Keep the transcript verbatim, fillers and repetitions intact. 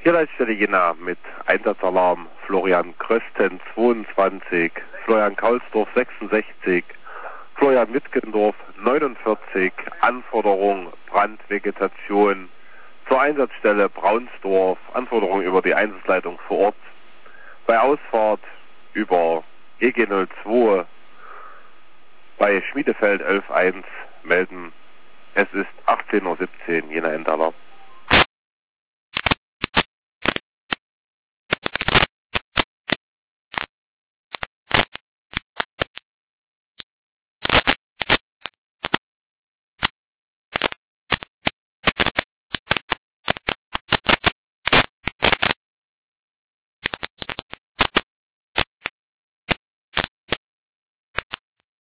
Tierleitstelle Jena mit Einsatzalarm Florian Krösten zweiundzwanzig, Florian Kaulsdorf sechsundsechzig, Florian Wittgendorf neunundvierzig, Anforderung Brandvegetation zur Einsatzstelle Braunsdorf, Anforderung über die Einsatzleitung vor Ort, bei Ausfahrt über E G null zwei bei Schmiedefeld elf eins melden. Es ist achtzehn Uhr siebzehn, Jena Endaler.